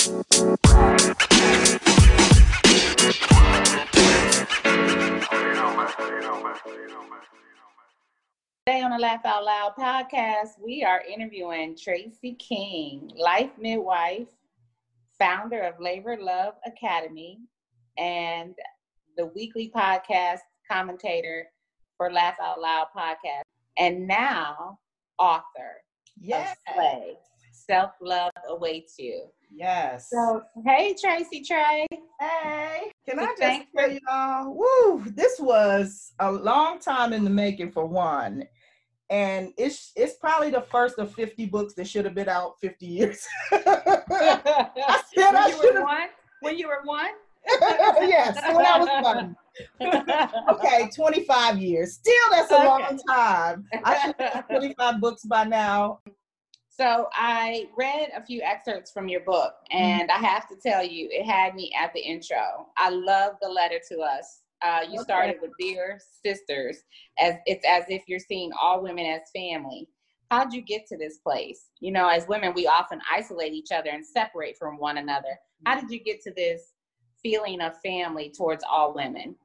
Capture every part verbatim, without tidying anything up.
Today on the Laugh Out Loud podcast, we are interviewing Tracy King, life midwife, founder of Labor Love Academy, and the weekly podcast commentator for Laugh Out Loud podcast, and now author yes. of Slay, Self-Love Awaits You. Yes. So, hey, Tracy Trey. Hey. Can So I just thanks tell for- y'all, woo, this was a long time in the making for one. And it's it's probably the first of fifty books that should have been out fifty years. I said when I you should were have. one? When you were one? Yes, when I was one. Okay, twenty-five years. Still, that's a Okay. long time. I should have twenty-five books by now. So I read a few excerpts from your book, and I have to tell you, it had me at the intro. I love the letter to us. Uh, you Okay. started with Dear Sisters, as it's as if you're seeing all women as family. How'd you get to this place? You know, as women, we often isolate each other and separate from one another. How did you get to this feeling of family towards all women?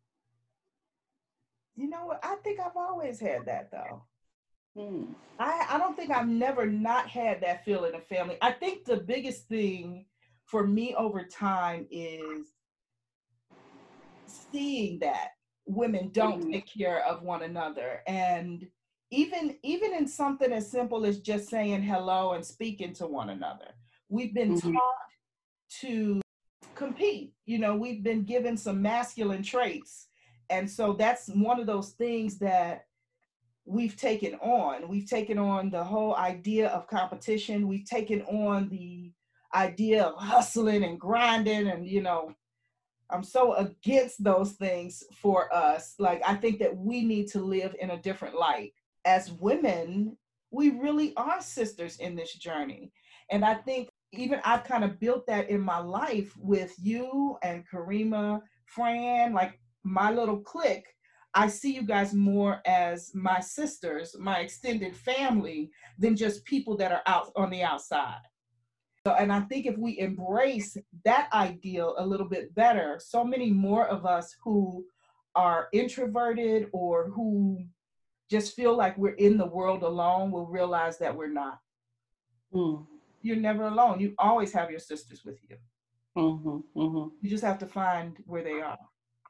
You know what? I think I've always had that, though. Hmm. I, I don't think I've never not had that feeling of family. I think the biggest thing for me over time is seeing that women don't Mhm. take care of one another. And even even in something as simple as just saying hello and speaking to one another. We've been Mhm. taught to compete. You know, we've been given some masculine traits. And so that's one of those things that we've taken on. We've taken on the whole idea of competition. We've taken on the idea of hustling and grinding. And, you know, I'm so against those things for us. Like, I think that we need to live in a different light. As women, we really are sisters in this journey. And I think even I've kind of built that in my life with you and Karima, Fran, like my little clique. I see you guys more as my sisters, my extended family, than just people that are out on the outside. So, and I think if we embrace that ideal a little bit better, so many more of us who are introverted or who just feel like we're in the world alone will realize that we're not. Mm. You're never alone. You always have your sisters with you. Mm-hmm, mm-hmm. You just have to find where they are.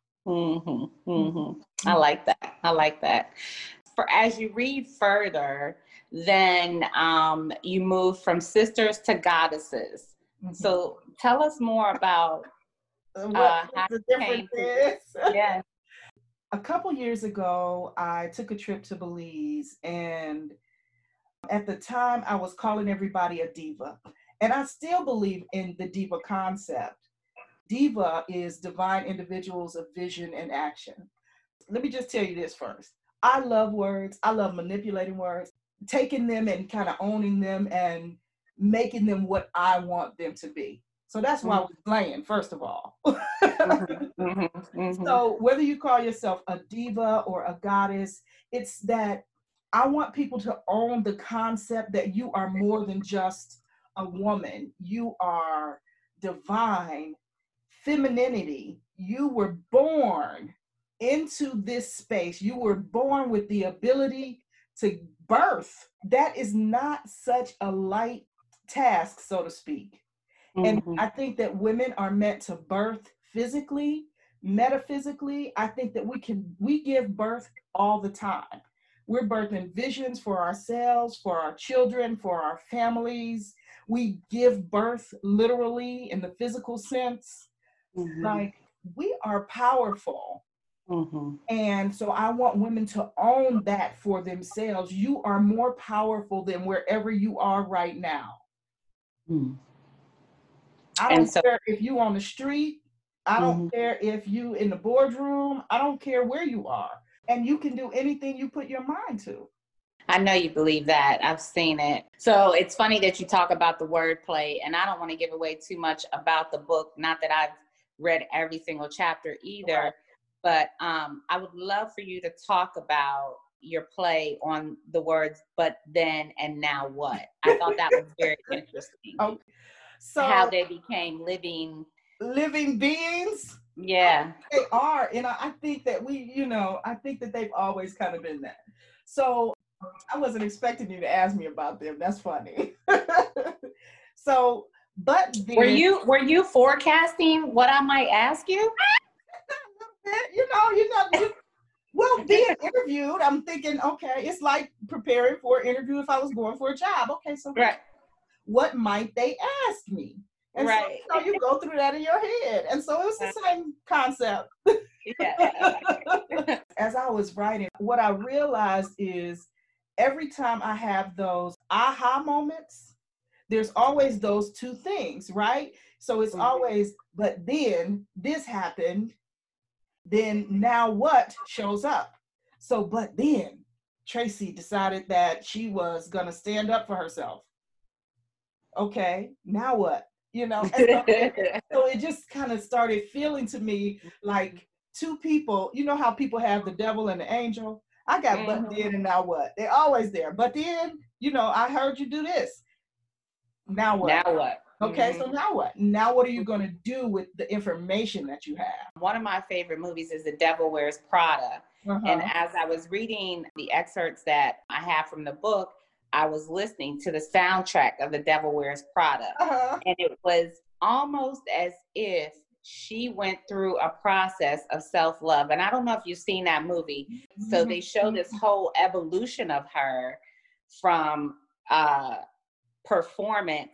Mm-hmm, mm-hmm. I like that. I like that. For as you read further, then um, you move from sisters to goddesses. Mm-hmm. So tell us more about Uh, uh, what how the you difference came to is. yeah. A couple years ago, I took a trip to Belize, and at the time, I was calling everybody a diva. And I still believe in the diva concept. Diva is divine individuals of vision and action. Let me just tell you this first. I love words. I love manipulating words, taking them and kind of owning them and making them what I want them to be. So that's why Mm-hmm. we're playing, first of all. Mm-hmm, mm-hmm, mm-hmm. So whether you call yourself a diva or a goddess, it's that I want people to own the concept that you are more than just a woman. You are divine, femininity. You were born into this space. You were born with the ability to birth. That is not such a light task, so to speak. And Mm-hmm. I think that women are meant to birth physically, metaphysically. I think that we can, we give birth all the time. We're birthing visions for ourselves, for our children, for our families. We give birth literally in the physical sense. Mm-hmm. Like, we are powerful. Mm-hmm. And so I want women to own that for themselves. You are more powerful than wherever you are right now. Mm-hmm. I don't And so, care if you on the street. I don't mm-hmm. care if you in the boardroom. I don't care where you are. And you can do anything you put your mind to. I know you believe that. I've seen it. So it's funny that you talk about the wordplay, and I don't want to give away too much about the book. Not that I've read every single chapter either, Right. but um, I would love for you to talk about your play on the words, but then and now what? I thought that was very interesting. Okay. So how they became living living beings. Yeah. They are. And I, I think that we, you know, I think that they've always kind of been that. So I wasn't expecting you to ask me about them. That's funny. So, but then, were you were you forecasting what I might ask you? You know, you know, you, well, being interviewed, I'm thinking, okay, it's like preparing for an interview if I was going for a job. Okay, so Right. what might they ask me? And right. so, you know, you go through that in your head. And so it was the same concept. Yeah. As I was writing, what I realized is every time I have those aha moments, there's always those two things, right? So it's Mhm. always, but then this happened, then now what shows up? So, but then Tracy decided that she was going to stand up for herself. Okay, now what? You know, and so, it, so it just kind of started feeling to me like two people, you know how people have the devil and the angel? I got but Mhm. then and now what? They're always there. But then, you know, I heard you do this. Now what? Now what? Okay, Mhm. so now what? Now what are you going to do with the information that you have? One of my favorite movies is The Devil Wears Prada. Uh-huh. And as I was reading the excerpts that I have from the book, I was listening to the soundtrack of The Devil Wears Prada. Uh-huh. And it was almost as if she went through a process of self-love. And I don't know if you've seen that movie. Mm-hmm. So they show this whole evolution of her from uh, performance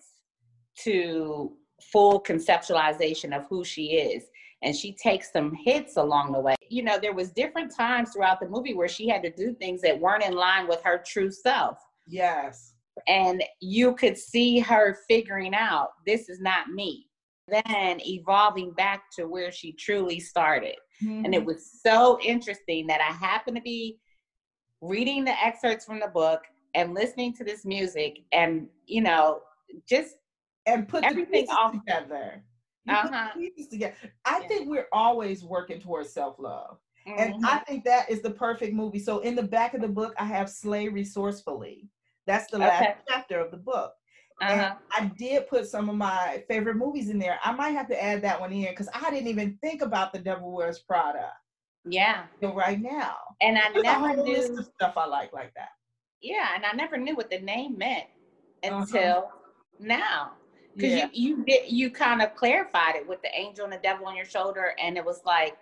to full conceptualization of who she is. And she takes some hits along the way. You know, there was different times throughout the movie where she had to do things that weren't in line with her true self. Yes. And you could see her figuring out, this is not me. Then evolving back to where she truly started. Mm-hmm. And it was so interesting that I happened to be reading the excerpts from the book and listening to this music and, you know, just and put everything the pieces off together. You uh-huh. put the pieces together. I yeah. think we're always working towards self-love. Mm-hmm. And I think that is the perfect movie. So in the back of the book, I have Slay Resourcefully. That's the last okay. chapter of the book. Uh-huh. And I did put some of my favorite movies in there. I might have to add that one in because I didn't even think about The Devil Wears Prada. Yeah. Right now. And I There's never a whole knew list of stuff I like like that. Yeah, and I never knew what the name meant until uh-huh. now. Because yeah. you you did you kind of clarified it with the angel and the devil on your shoulder, and it was like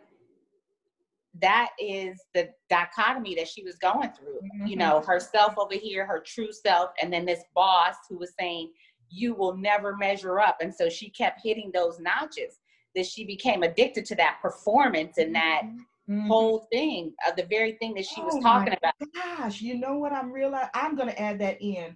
that is the dichotomy that she was going through. Mm-hmm. You know, herself over here, her true self, and then this boss who was saying, you will never measure up. And so she kept hitting those notches that she became addicted to that performance and that mm-hmm. whole thing of the very thing that she was oh talking about. Gosh, you know what I'm realizing? I'm going to add that in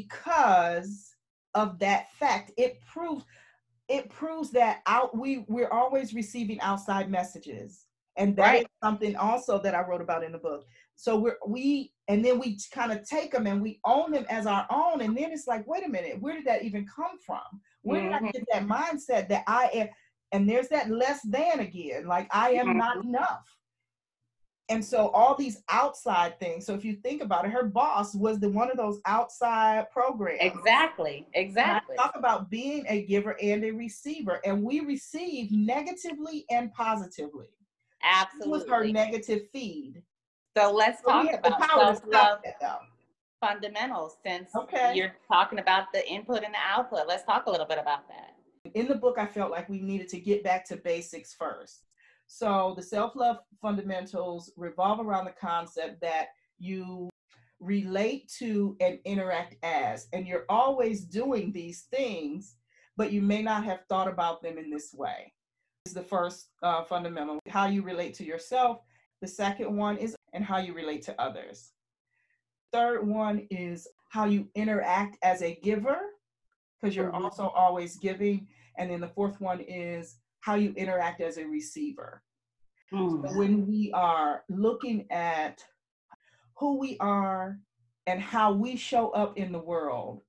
because of that fact. It proves it proves that out we we're always receiving outside messages. And that right. is something also that I wrote about in the book. So we're, we, and then we kind of take them and we own them as our own. And then it's like, wait a minute, where did that even come from? Where mm-hmm. did I get that mindset that I am, and there's that less than again, like I am mm-hmm. not enough. And so all these outside things. So if you think about it, her boss was the one of those outside programs. Exactly, exactly. And I talk about being a giver and a receiver, and we receive negatively and positively. Absolutely. She was her negative feed. So let's so talk about self-love fundamentals since okay. you're talking about the input and the output. Let's talk a little bit about that. In the book, I felt like we needed to get back to basics first. So the self-love fundamentals revolve around the concept that you relate to and interact as, and you're always doing these things, but you may not have thought about them in this way. Is the first uh, fundamental, how you relate to yourself. The second one is and how you relate to others. Third one is how you interact as a giver, because you're mm-hmm. also always giving. And then the fourth one is how you interact as a receiver. Mm-hmm. So when we are looking at who we are and how we show up in the world,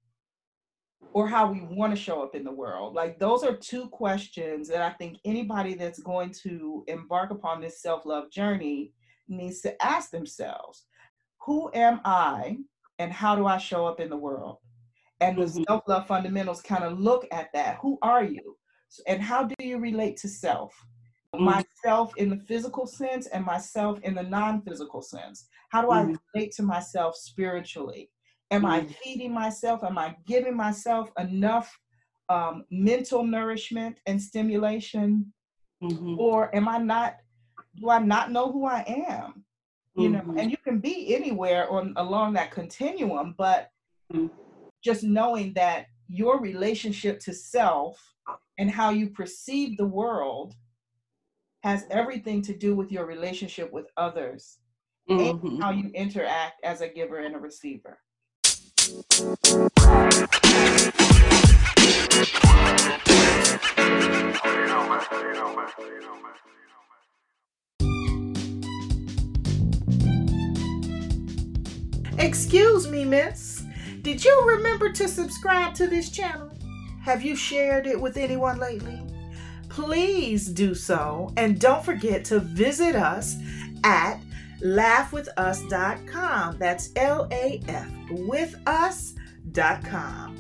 or how we want to show up in the world. Like those are two questions that I think anybody that's going to embark upon this self-love journey needs to ask themselves. Who am I and how do I show up in the world? And the Mm-hmm. self-love fundamentals kind of look at that. Who are you? And how do you relate to self? Mm-hmm. Myself in the physical sense and myself in the non-physical sense. How do I Mm-hmm. relate to myself spiritually? Am I Mm-hmm. feeding myself? Am I giving myself enough um, mental nourishment and stimulation? Mm-hmm. Or am I not, do I not know who I am? You know, Mm-hmm. and you can be anywhere on along that continuum, but Mm-hmm. just knowing that your relationship to self and how you perceive the world has everything to do with your relationship with others and Mm-hmm. how you interact as a giver and a receiver. Excuse me, miss. Did you remember to subscribe to this channel? Have you shared it with anyone lately? Please do so, and don't forget to visit us at laugh with us dot com. That's L A F with us dot com.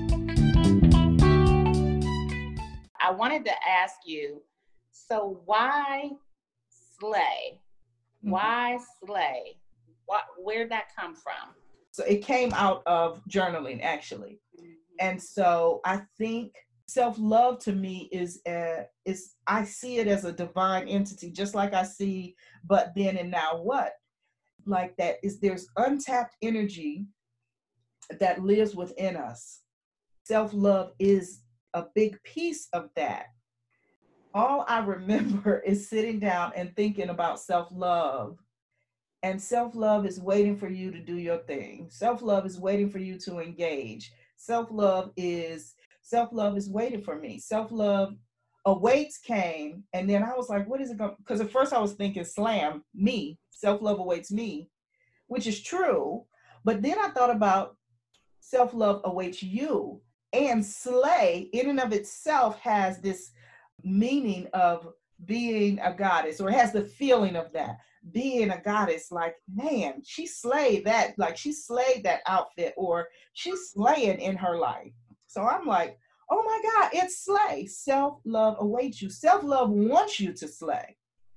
I wanted to ask you, so why slay? Why slay? What, where'd that come from? So it came out of journaling, actually. And so I think self-love to me is a, is I see it as a divine entity, just like I see but then and now what. Like that is there's untapped energy that lives within us. Self-love is a big piece of that. All I remember is sitting down and thinking about self-love. And self-love is waiting for you to do your thing. Self-love is waiting for you to engage. Self-love is self-love is waiting for me. Self-love awaits came, and then I was like, what is it going? Because at first I was thinking slam, me, self-love awaits me, which is true. But then I thought about self-love awaits you, and slay in and of itself has this meaning of being a goddess, or has the feeling of that. Being a goddess, like, man, she slayed that, like she slayed that outfit, or she's slaying in her life. So I'm like, oh my God, it's slay. Self-love awaits you. Self-love wants you to slay.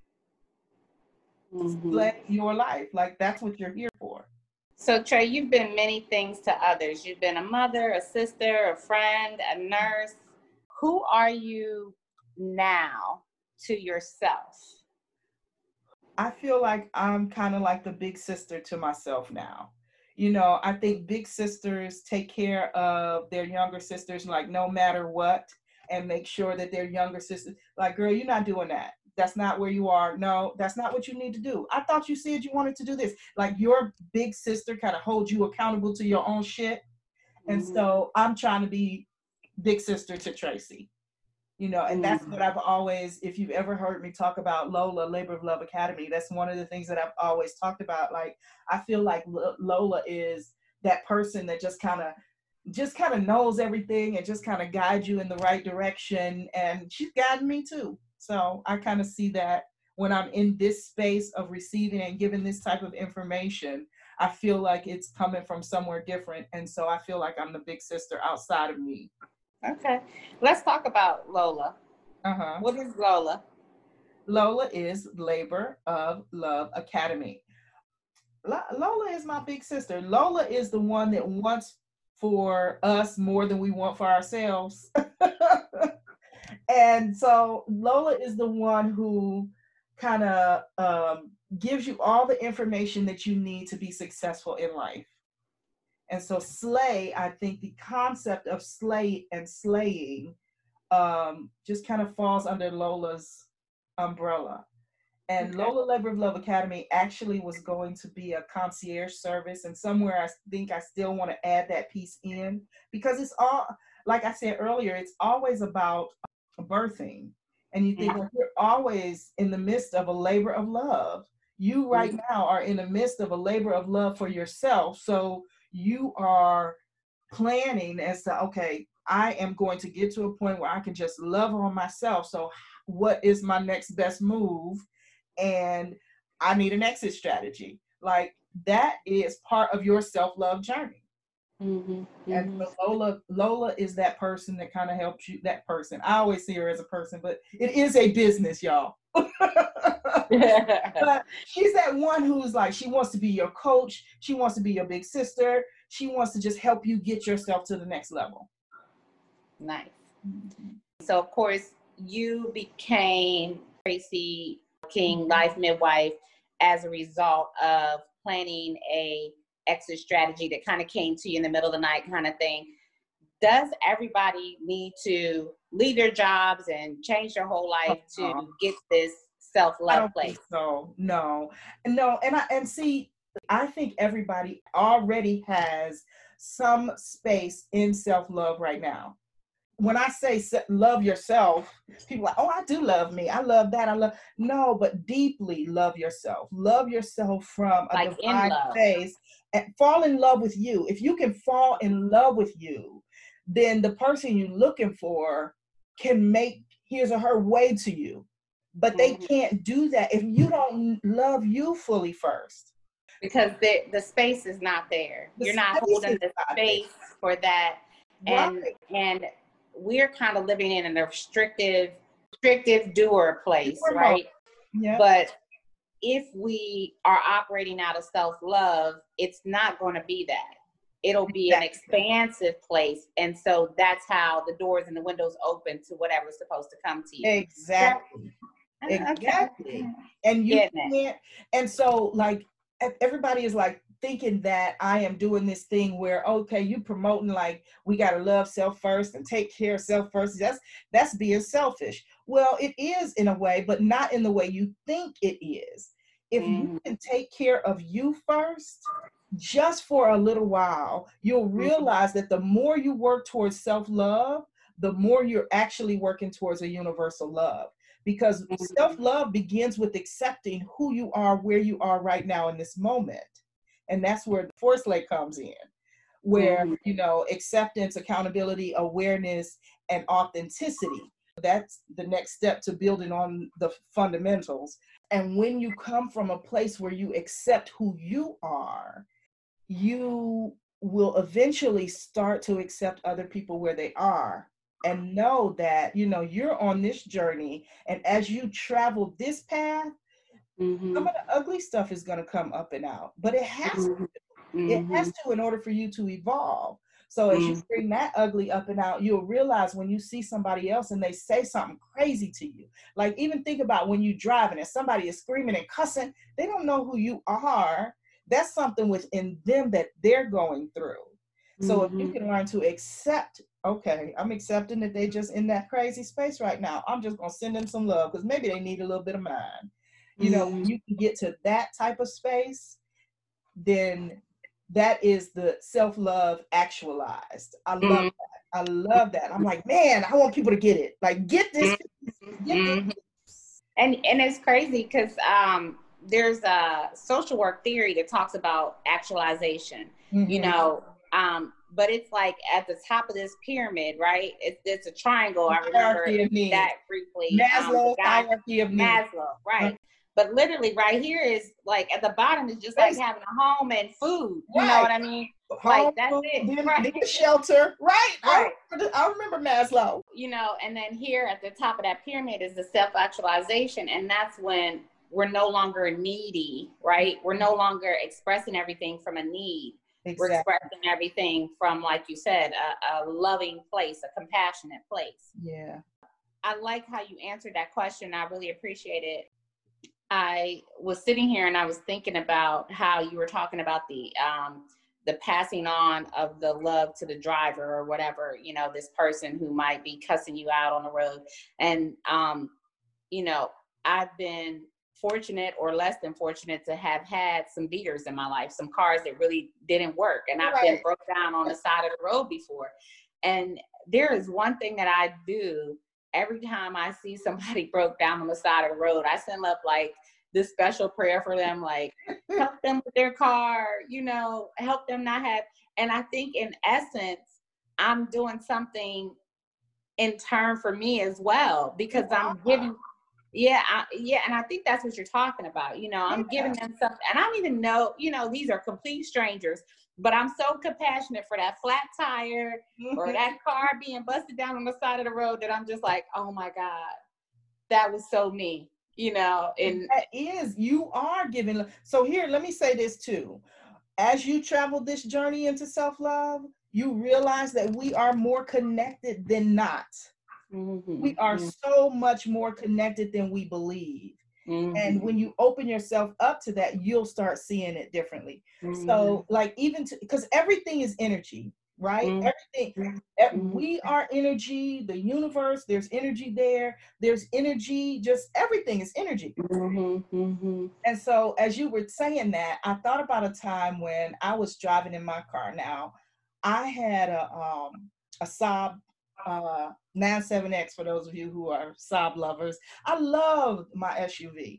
Mm-hmm. Slay your life. Like that's what you're here for. So Trey, you've been many things to others. You've been a mother, a sister, a friend, a nurse. Who are you now to yourself? I feel like I'm kind of like the big sister to myself now. You know, I think big sisters take care of their younger sisters, like no matter what, and make sure that their younger sisters, like, girl, you're not doing that. That's not where you are. No, that's not what you need to do. I thought you said you wanted to do this. Like your big sister kind of holds you accountable to your own shit. And Mm-hmm. so I'm trying to be big sister to Tracy. You know, and that's what I've always, if you've ever heard me talk about Lola, Labor of Love Academy, that's one of the things that I've always talked about. Like, I feel like Lola is that person that just kind of, just kind of knows everything and just kind of guides you in the right direction. And she's guiding me too. So I kind of see that when I'm in this space of receiving and giving this type of information, I feel like it's coming from somewhere different. And so I feel like I'm the big sister outside of me. Okay, let's talk about Lola. Uh-huh. What is Lola? Lola is Labor of Love Academy. Lola is my big sister. Lola is the one that wants for us more than we want for ourselves. And so Lola is the one who kind of um, gives you all the information that you need to be successful in life. And so slay, I think the concept of slay and slaying um, just kind of falls under Lola's umbrella. And okay. Lola Labor of Love Academy actually was going to be a concierge service. And somewhere I think I still want to add that piece in, because it's all, like I said earlier, it's always about birthing. And you think, well, you're always in the midst of a labor of love. You right now are in the midst of a labor of love for yourself. So you are planning as to, okay, I am going to get to a point where I can just love on myself. So what is my next best move? And I need an exit strategy. Like that is part of your self-love journey. Mm-hmm. And Mm-hmm. so Lola, Lola is that person that kind of helps you, that person. I always see her as a person, but it is a business, y'all. But she's that one who's like, she wants to be your coach. She wants to be your big sister. She wants to just help you get yourself to the next level. Nice. Mm-hmm. So, of course, you became Tracy King Life Midwife as a result of planning a exit strategy that kind of came to you in the middle of the night kind of thing. Does everybody need to leave their jobs and change their whole life to get this self-love I don't place? think so. No, no. And I, and see, I think everybody already has some space in self-love right now. When I say love yourself, people are like, oh, I do love me. I love that. I love, no, but deeply love yourself. Love yourself from a like divine space and fall in love with you. If you can fall in love with you, then the person you're looking for can make his or her way to you. But they mm-hmm. can't do that if you don't love you fully first. Because the, the space is not there. The You're not holding the space there. For that. And right. and we're kind of living in a restrictive, restrictive doer place, doer right? Yeah. But if we are operating out of self-love, it's not going to be that. It'll be exactly. An expansive place. And so that's how the doors and the windows open to whatever's supposed to come to you. Exactly. Yeah. Exactly. Okay. And you can't, and so like everybody is like thinking that I am doing this thing where, okay, you promoting like we got to love self first and take care of self first. That's, that's being selfish. Well, it is in a way, but not in the way you think it is. If mm-hmm. you can take care of you first, just for a little while, you'll realize mm-hmm. that the more you work towards self-love, the more you're actually working towards a universal love. Because mm-hmm. self-love begins with accepting who you are, where you are right now in this moment. And that's where the fourth leg comes in, where, mm-hmm. you know, acceptance, accountability, awareness, and authenticity. That's the next step to building on the fundamentals. And when you come from a place where you accept who you are, you will eventually start to accept other people where they are and know that, you know, you're on this journey. And as you travel this path, mm-hmm. some of the ugly stuff is going to come up and out, but it has mm-hmm. to. It has to in order for you to evolve. So as mm-hmm. you bring that ugly up and out, you'll realize when you see somebody else and they say something crazy to you, like even think about when you're driving and somebody is screaming and cussing, they don't know who you are. That's something within them that they're going through. So mm-hmm. if you can learn to accept, okay, I'm accepting that they just in that crazy space right now. I'm just going to send them some love because maybe they need a little bit of mine. You mm-hmm. know, when you can get to that type of space, then that is the self-love actualized. I love mm-hmm. that. I love that. I'm like, man, I want people to get it. Like, get this. Get mm-hmm. this. And, and it's crazy because, um, there's a social work theory that talks about actualization, mm-hmm. you know, um, but it's like at the top of this pyramid, right? It's, it's a triangle. I remember that briefly. Maslow, um, guy, hierarchy of needs. Maslow, right. Uh-huh. But literally right here is like at the bottom is just like having a home and food. You right. know what I mean? Home, like that's it. Then, right. then shelter. Right. right. I, remember, I remember Maslow. You know, and then here at the top of that pyramid is the self-actualization. And that's when we're no longer needy, right? We're no longer expressing everything from a need. Exactly. We're expressing everything from, like you said, a, a loving place, a compassionate place. Yeah. I like how you answered that question. I really appreciate it. I was sitting here and I was thinking about how you were talking about the um, the passing on of the love to the driver or whatever, you know, this person who might be cussing you out on the road. And, um, you know, I've been fortunate or less than fortunate to have had some beaters in my life, some cars that really didn't work. And I've right. been broke down on the side of the road before. And there is one thing that I do every time I see somebody broke down on the side of the road. I send up like this special prayer for them, like help them with their car, you know, help them not have. And I think in essence, I'm doing something in turn for me as well, because I'm giving Yeah, I, yeah, and I think that's what you're talking about. You know, I'm Yeah. giving them something, and I don't even know. You know, these are complete strangers, but I'm so compassionate for that flat tire or that car being busted down on the side of the road that I'm just like, oh my God, that was so me. You know, and that is, you are giving. So here, let me say this too. As you travel this journey into self-love, you realize that we are more connected than not. mm-hmm, We are mm-hmm, so much more connected than we believe. mm-hmm, And when you open yourself up to that, you'll start seeing it differently. mm-hmm, So like even to, because everything is energy, right? mm-hmm, Everything, eh, mm-hmm, we are energy, the universe, there's energy there. There's energy, just everything is energy. mm-hmm, mm-hmm. And so as you were saying that, I thought about a time when I was driving in my car. Now, I had a um a Saab uh ninety-seven X, for those of you who are Saab lovers. I loved my S U V.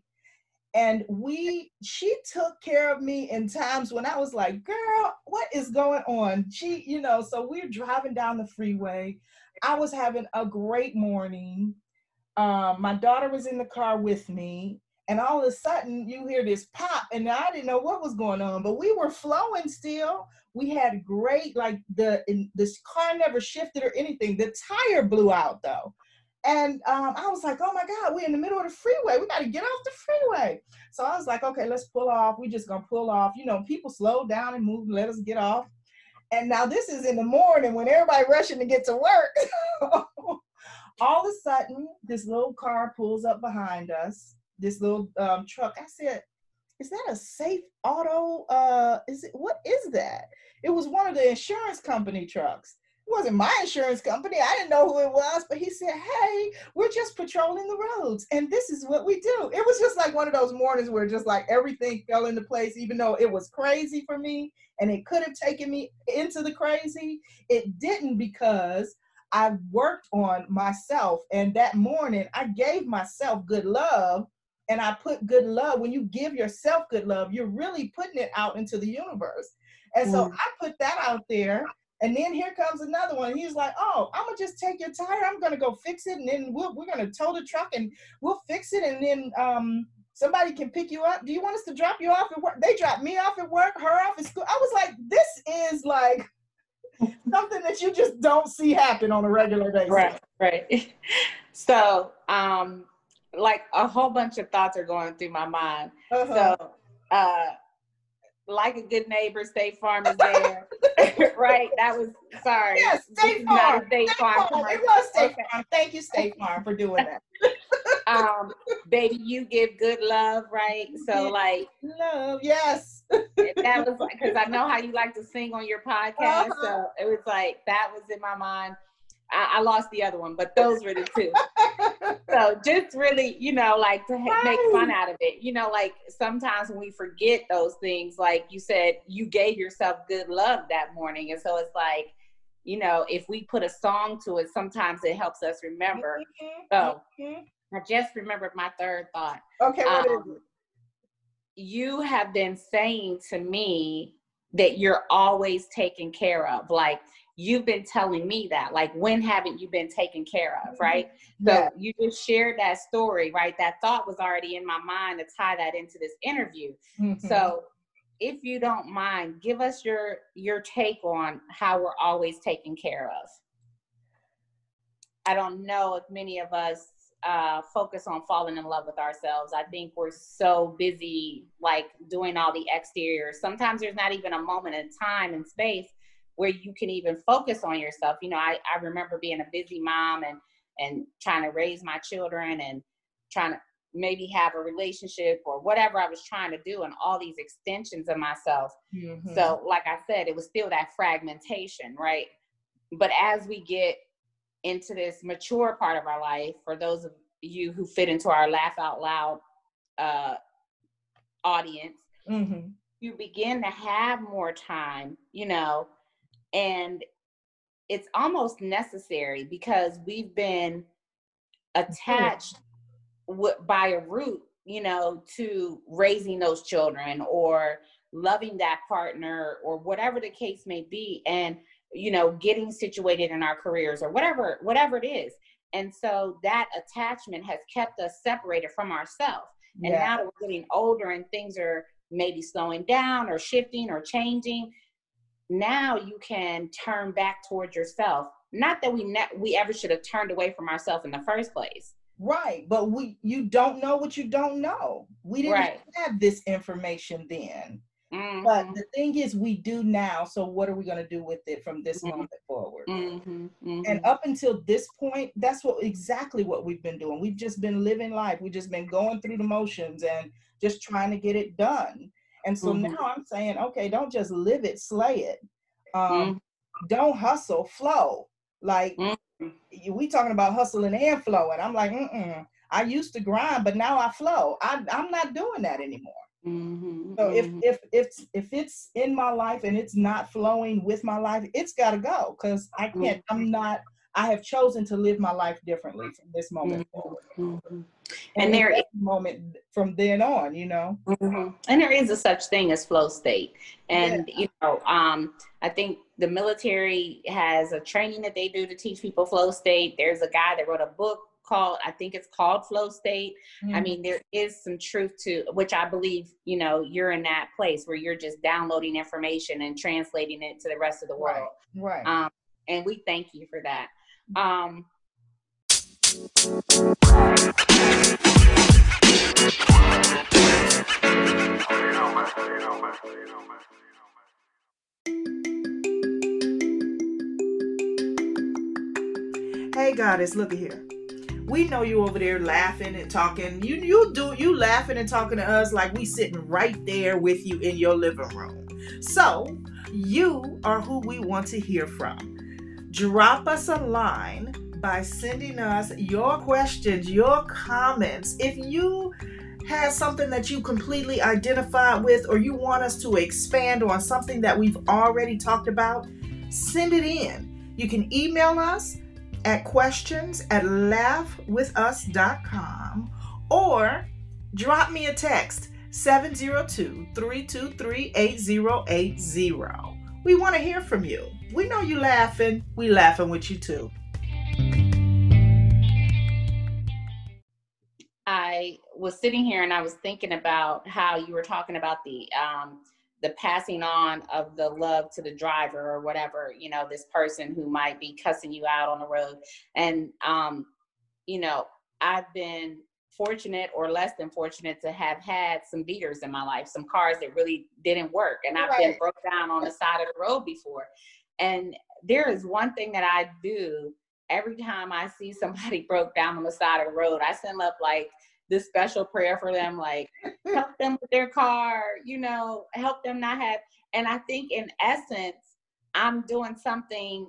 And we she took care of me in times when I was like, girl, what is going on? She, you know, so we're driving down the freeway. I was having a great morning. Um, my daughter was in the car with me, and all of a sudden you hear this pop, and I didn't know what was going on, but we were flowing still. We had great, like the in, this car never shifted or anything. The tire blew out though. And um, I was like, oh my God, we're in the middle of the freeway. We got to get off the freeway. So I was like, okay, let's pull off. We just gonna pull off. You know, people slow down and move, let us get off. And now this is in the morning when everybody rushing to get to work. All of a sudden, this little car pulls up behind us, this little um, truck. I said, is that a Safe Auto? Uh, is it, what is that? It was one of the insurance company trucks. It wasn't my insurance company. I didn't know who it was, but he said, hey, we're just patrolling the roads and this is what we do. It was just like one of those mornings where just like everything fell into place, even though it was crazy for me and it could have taken me into the crazy. It didn't, because I worked on myself. And that morning I gave myself good love. And I put good love. When you give yourself good love, you're really putting it out into the universe. And so Mm. I put that out there. And then here comes another one. He's like, oh, I'm going to just take your tire. I'm going to go fix it. And then we'll, we're going to tow the truck and we'll fix it. And then um, somebody can pick you up. Do you want us to drop you off at work? They dropped me off at work, her off at school. I was like, this is like something that you just don't see happen on a regular basis. Right, right. So, um, like a whole bunch of thoughts are going through my mind. Uh-huh. So, uh, like a good neighbor, State Farm is there, right? That was, sorry. Yes, State Farm. Not a State State Farm. Farm. It was State Okay. Farm. Thank you, State Farm, for doing that. Um, baby, you give good love, right? So, like, love, yes. that was like, because I know how you like to sing on your podcast. Uh-huh. So it was like, that was in my mind. I, I lost the other one, but those were the two. So just really, you know, like to ha- make fun out of it. You know, like sometimes when we forget those things, like you said, you gave yourself good love that morning. And so it's like, you know, if we put a song to it, sometimes it helps us remember. Mm-hmm. So Mm-hmm. I just remembered my third thought. Okay, what um, is it? You have been saying to me that you're always taken care of. Like, you've been telling me that, like, when haven't you been taken care of, right? Mm-hmm. Yeah. So you just shared that story, right? That thought was already in my mind to tie that into this interview. Mm-hmm. So if you don't mind, give us your, your take on how we're always taken care of. I don't know if many of us uh, focus on falling in love with ourselves. I think we're so busy, like, doing all the exterior. Sometimes there's not even a moment in time and space where you can even focus on yourself. You know, I, I remember being a busy mom and, and trying to raise my children and trying to maybe have a relationship or whatever I was trying to do, and all these extensions of myself. Mm-hmm. So like I said, it was still that fragmentation, right? But as we get into this mature part of our life, for those of you who fit into our laugh out loud uh, audience, mm-hmm. you begin to have more time, you know, and it's almost necessary because we've been attached w- by a root, you know, to raising those children or loving that partner or whatever the case may be. And, you know, getting situated in our careers or whatever, whatever it is. And so that attachment has kept us separated from ourselves. And Yeah. now that we're getting older and things are maybe slowing down or shifting or changing, now you can turn back towards yourself. Not that we ne- we ever should have turned away from ourselves in the first place. Right. But we you don't know what you don't know. We didn't Right. have this information then. Mm-hmm. But the thing is, we do now. So what are we going to do with it from this Mm-hmm. moment forward? Mm-hmm. Mm-hmm. And up until this point, that's what exactly what we've been doing. We've just been living life. We've just been going through the motions and just trying to get it done. And so Mm-hmm. now I'm saying, okay, don't just live it, slay it. Um, Mm-hmm. Don't hustle, flow. Like Mm-hmm. we talking about hustling and flowing. I'm like, mm-mm. I used to grind, but now I flow. I, I'm not doing that anymore. Mm-hmm. So if Mm-hmm. if if if it's in my life and it's not flowing with my life, it's got to go, because I can't. I'm not. I have chosen to live my life differently from this moment Mm-hmm. forward, Mm-hmm. and, And there is moment from then on. You know. Mm-hmm. And there is a such thing as flow state. And, Yeah. you know, um, I think the military has a training that they do to teach people flow state. There's a guy that wrote a book called, I think it's called Flow State. Mm-hmm. I mean, there is some truth to, which I believe, you know, you're in that place where you're just downloading information and translating it to the rest of the world. Right. Right. Um, and we thank you for that. Um, Hey, Goddess, look at here. We know you over there laughing and talking. You you do you laughing and talking to us like we sitting right there with you in your living room. So you are who we want to hear from. Drop us a line by sending us your questions, your comments. If you have something that you completely identify with, or you want us to expand on something that we've already talked about, send it in. You can email us at questions at laugh with us dot com or drop me a text seven zero two, three two three, eight zero eight zero. We want to hear from you. We know you laughing. We laughing with you too. I was sitting here and I was thinking about how you were talking about the um, the passing on of the love to the driver or whatever, you know, this person who might be cussing you out on the road. And, um, you know, I've been fortunate or less than fortunate to have had some beaters in my life, some cars that really didn't work. And I've Right. been broke down on the side of the road before. And there is one thing that I do every time I see somebody broke down on the side of the road. I send up like this special prayer for them, like help them with their car, you know, help them not have. And I think in essence, I'm doing something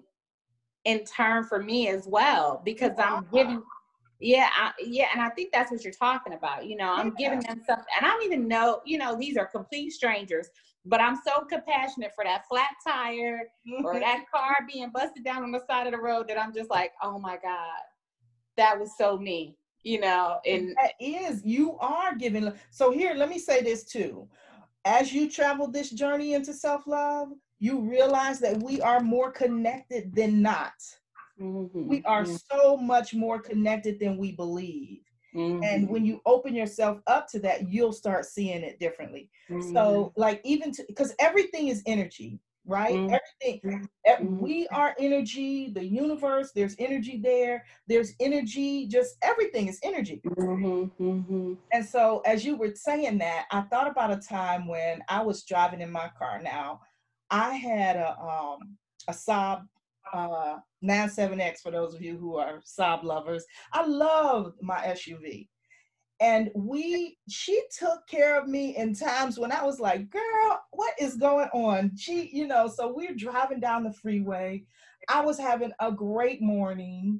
in turn for me as well, because I'm giving, yeah, I, yeah. And I think that's what you're talking about. You know, I'm Yeah. giving them something, and I don't even know, you know, these are complete strangers, but I'm so compassionate for that flat tire or that car being busted down on the side of the road that I'm just like, oh my God, that was so me, you know. And that is, you are giving. So here, let me say this too. As you travel this journey into self-love, you realize that we are more connected than not. mm-hmm, We are mm-hmm, so much more connected than we believe. mm-hmm, And when you open yourself up to that, you'll start seeing it differently. mm-hmm, So like even to, because everything is energy, right? mm-hmm, Everything, mm-hmm. we are energy, the universe, there's energy there. There's energy, just everything is energy. Mm-hmm, mm-hmm. And so as you were saying that, I thought about a time when I was driving in my car. Now, I had a um a Saab uh ninety-seven X, for those of you who are Saab lovers. I loved my S U V. And we she took care of me in times when I was like, girl, what is going on? She, you know, so we're driving down the freeway. I was having a great morning.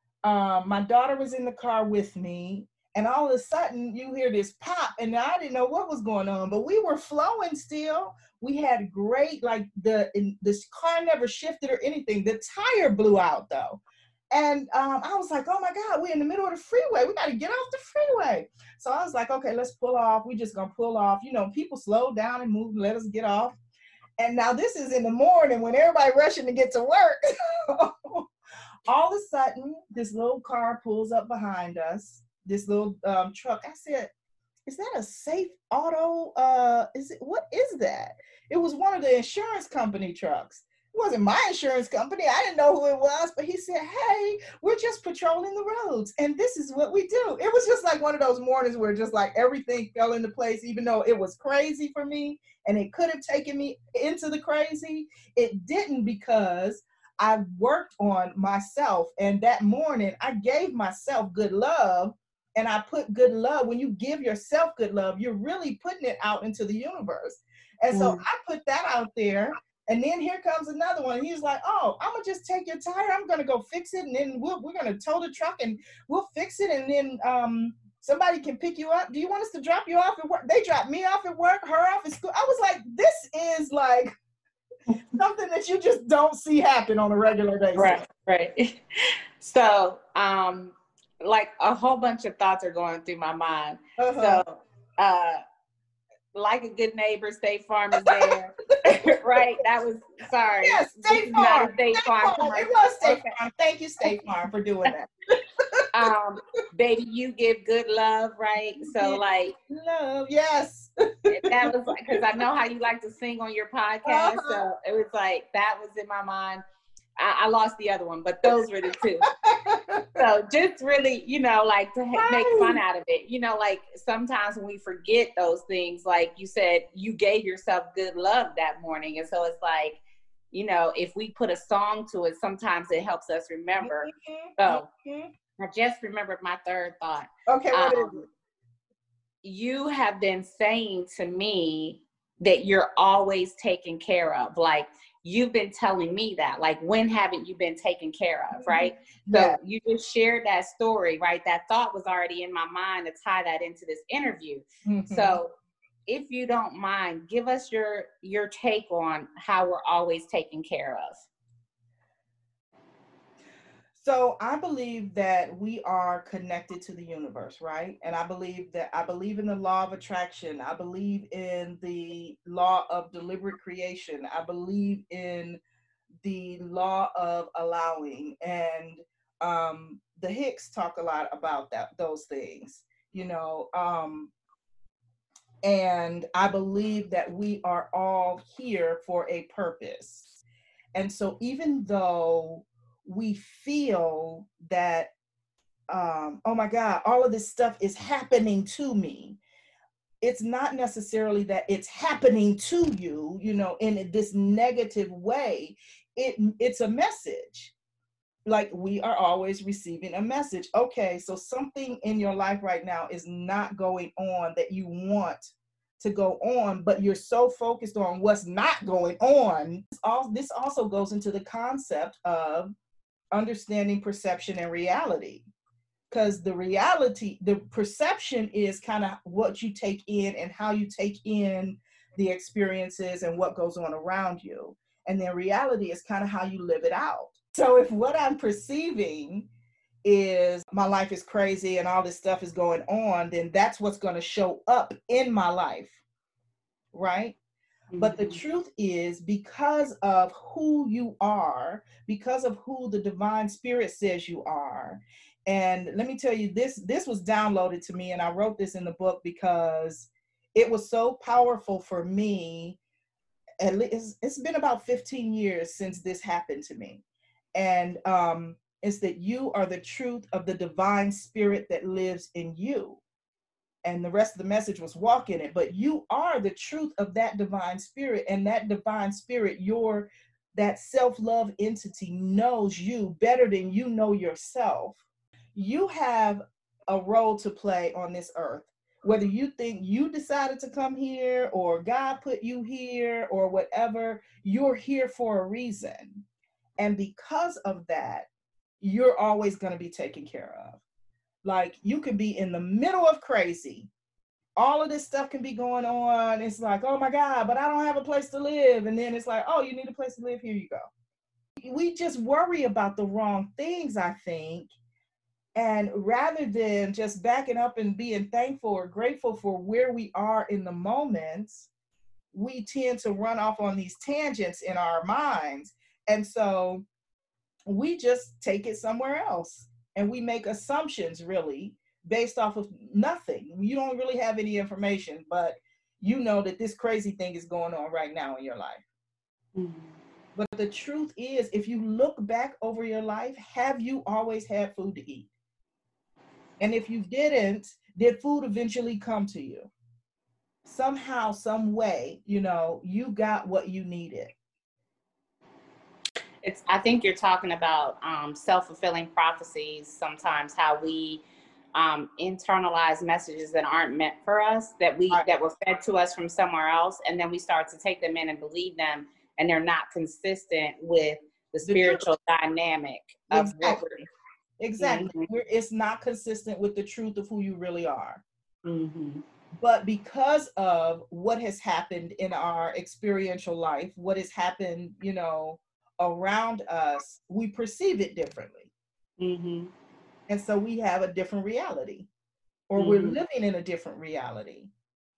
Um, my daughter was in the car with me, and all of a sudden you hear this pop, and I didn't know what was going on, but we were flowing still. We had great, like the in, this car never shifted or anything. The tire blew out though. And um, I was like, oh my God, we're in the middle of the freeway. We got to get off the freeway. So I was like, okay, let's pull off. We just gonna pull off. You know, people slow down and move and let us get off. And now this is in the morning when everybody rushing to get to work. all of a sudden, this little car pulls up behind us, this little um, truck. I said, is that a Safe Auto? Uh, is it, what is that? It was one of the insurance company trucks. It wasn't my insurance company. I didn't know who it was, but he said, hey, we're just patrolling the roads and this is what we do. It was just like one of those mornings where just like everything fell into place, even though it was crazy for me and it could have taken me into the crazy. It didn't, because I worked on myself. And that morning I gave myself good love. And I put good love. When you give yourself good love, you're really putting it out into the universe. And so mm. I put that out there. And then here comes another one. He's like, oh, I'm going to just take your tire. I'm going to go fix it. And then we'll, we're going to tow the truck and we'll fix it. And then um, somebody can pick you up. Do you want us to drop you off at work? They dropped me off at work, her off at school. I was like, this is like something that you just don't see happen on a regular basis. Right, right. So, um, like a whole bunch of thoughts are going through my mind. Uh-huh. So, uh, like a good neighbor, State Farm is there, right? That was, sorry. Yes, State Farm. State State Farm. Farm. It was State okay. Farm. Thank you, State Farm, for doing that. um, baby, you give good love, right? So, like, love, yes. That was because I know how you like to sing on your podcast. Uh-huh. So it was like that was in my mind. I, I lost the other one, but those were the two. So just really, you know, like to ha- make fun out of it. You know, like sometimes when we forget those things, like you said, you gave yourself good love that morning. And so it's like, you know, if we put a song to it, sometimes it helps us remember. Mm-hmm. So mm-hmm. I just remembered my third thought. Okay, what um, is it? You have been saying to me that you're always taken care of. Like, you've been telling me that, like, when haven't you been taken care of, right? Yeah. So you just shared that story, right? That thought was already in my mind to tie that into this interview. Mm-hmm. So if you don't mind, give us your, your take on how we're always taken care of. So I believe that we are connected to the universe, right? And I believe that I believe in the law of attraction. I believe in the law of deliberate creation. I believe in the law of allowing. And um, the Hicks talk a lot about that, those things, you know. Um, and I believe that we are all here for a purpose. And so even though we feel that, um, oh my God, all of this stuff is happening to me, it's not necessarily that it's happening to you, you know, in this negative way. It, it's a message. Like, we are always receiving a message. Okay, so something in your life right now is not going on that you want to go on, but you're so focused on what's not going on. This also goes into the concept of understanding perception and reality, because the reality, the perception is kind of what you take in and how you take in the experiences and what goes on around you. And then reality is kind of how you live it out. So if what I'm perceiving is my life is crazy and all this stuff is going on, then that's what's going to show up in my life, right? But the truth is, because of who you are, because of who the divine spirit says you are, and let me tell you, this, this was downloaded to me, and I wrote this in the book because it was so powerful for me. At least it's been about fifteen years since this happened to me. And um, it's that you are the truth of the divine spirit that lives in you. And the rest of the message was walk in it, but you are the truth of that divine spirit, and that divine spirit, your, that self-love entity knows you better than you know yourself. You have a role to play on this earth, whether you think you decided to come here or God put you here or whatever, you're here for a reason. And because of that, you're always going to be taken care of. Like, you could be in the middle of crazy. All of this stuff can be going on. It's like, oh my God, but I don't have a place to live. And then it's like, oh, you need a place to live. Here you go. We just worry about the wrong things, I think. And rather than just backing up and being thankful or grateful for where we are in the moment, we tend to run off on these tangents in our minds. And so we just take it somewhere else and we make assumptions really based off of nothing. You don't really have any information, but you know that this crazy thing is going on right now in your life. Mm-hmm. But the truth is, if you look back over your life, have you always had food to eat? And if you didn't, did food eventually come to you? Somehow, some way, you know, you got what you needed. It's, I think you're talking about um, self-fulfilling prophecies, sometimes how we um, internalize messages that aren't meant for us, that we right. that were fed to us from somewhere else, and then we start to take them in and believe them, and they're not consistent with the spiritual the dynamic of exactly. what we're Exactly. Mm-hmm. We're, it's not consistent with the truth of who you really are. Mm-hmm. But because of what has happened in our experiential life, what has happened, you know, around us, we perceive it differently. Mm-hmm. And so we have a different reality, or mm-hmm. we're living in a different reality.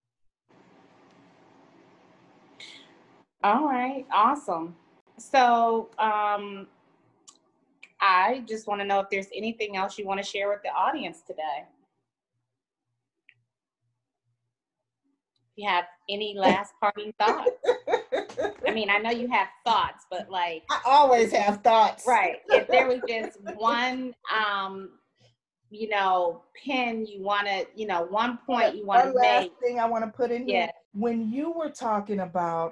All right. Awesome. So, um, I just want to know if there's anything else you want to share with the audience today. If you have any last parting thoughts. I mean, I know you have thoughts, but like I always have thoughts. Right. If there was just one um, you know, pin you wanna, you know, one point you want to make. One last thing I want to put in yeah. here. When you were talking about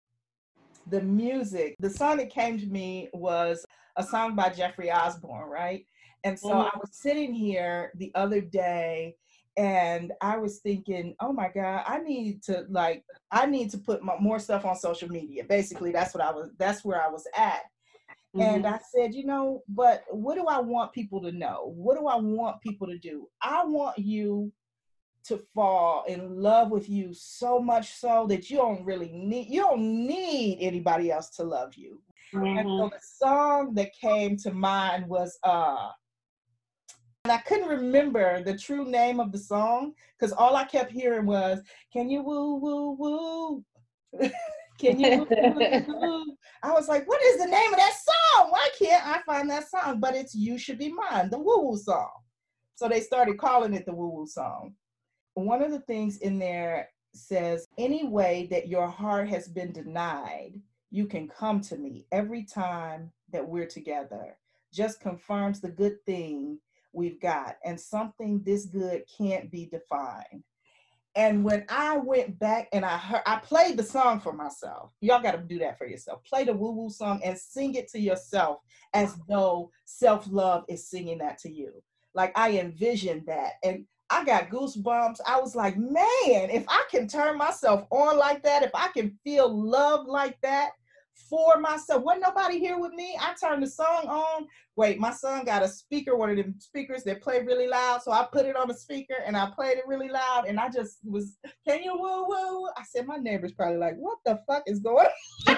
the music, the song that came to me was a song by Jeffrey Osborne, right? And so mm-hmm. I was sitting here the other day and I was thinking, oh my God, I need to like, I need to put my, more stuff on social media. Basically, that's what I was, that's where I was at. Mm-hmm. And I said, you know, but what do I want people to know? What do I want people to do? I want you to fall in love with you so much so that you don't really need, you don't need anybody else to love you. Mm-hmm. And so the song that came to mind was, uh, and I couldn't remember the true name of the song because all I kept hearing was, can you woo, woo, woo? Can you woo, woo, woo? I was like, what is the name of that song? Why can't I find that song? But it's You Should Be Mine, the woo woo song. So they started calling it the woo woo song. One of the things in there says, any way that your heart has been denied, you can come to me every time that we're together. Just confirms the good thing we've got, and something this good can't be defined. And when I went back and I heard, I played the song for myself. Y'all got to do that for yourself. Play the woo woo song and sing it to yourself as though self-love is singing that to you. Like I envisioned that. And I got goosebumps. I was like, man, if I can turn myself on like that, if I can feel love like that for myself, wasn't nobody here with me. I turned the song on. Wait, my son got a speaker, one of them speakers that play really loud. So I put it on the speaker and I played it really loud. And I just was, can you woo woo? I said, my neighbor's probably like, what the fuck is going on?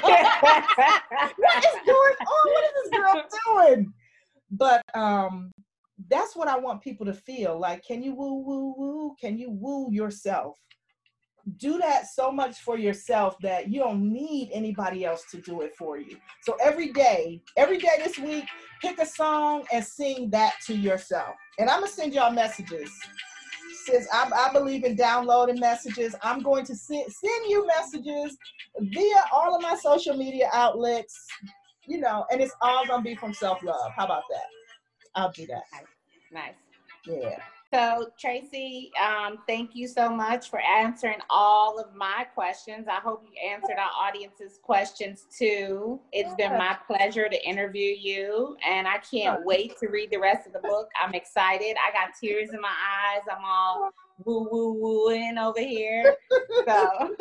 What is going on? What is this girl doing? But, um, that's what I want people to feel like. Can you woo, woo, woo? Can you woo yourself? Do that so much for yourself that you don't need anybody else to do it for you. So every day, every day this week, pick a song and sing that to yourself. And I'm going to send y'all messages. Since I, I believe in downloading messages, I'm going to send, send you messages via all of my social media outlets, you know, and it's all going to be from self-love. How about that? I'll do that. Nice. Yeah. So Tracy, um, thank you so much for answering all of my questions. I hope you answered our audience's questions too. It's been my pleasure to interview you, and I can't wait to read the rest of the book. I'm excited. I got tears in my eyes. I'm all woo woo wooing over here. So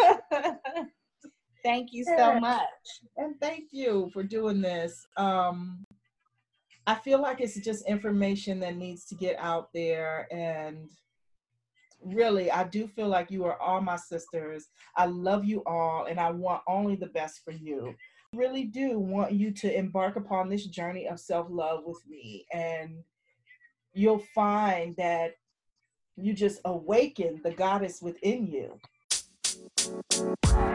thank you so much. And thank you for doing this. Um, I feel like it's just information that needs to get out there, and really, I do feel like you are all my sisters. I love you all, and I want only the best for you. I really do want you to embark upon this journey of self-love with me, and you'll find that you just awaken the goddess within you.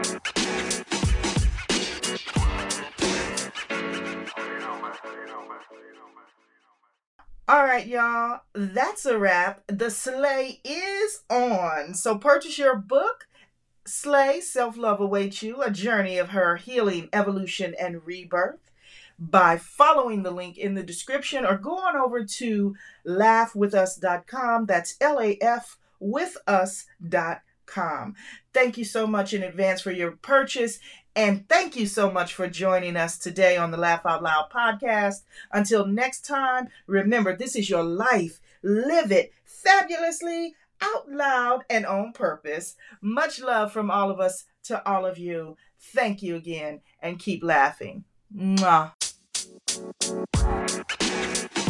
You know, man. You know, man. All right, y'all, that's a wrap. The sleigh is on. So purchase your book, Slay, Self-Love Awaits You, A Journey of Her Healing, Evolution, and Rebirth, by following the link in the description or go on over to laugh with us dot com. That's L A F with us dot com. Thank you so much in advance for your purchase. And thank you so much for joining us today on the Laugh Out Loud podcast. Until next time, remember, this is your life. Live it fabulously, out loud, and on purpose. Much love from all of us to all of you. Thank you again, and keep laughing. Mwah.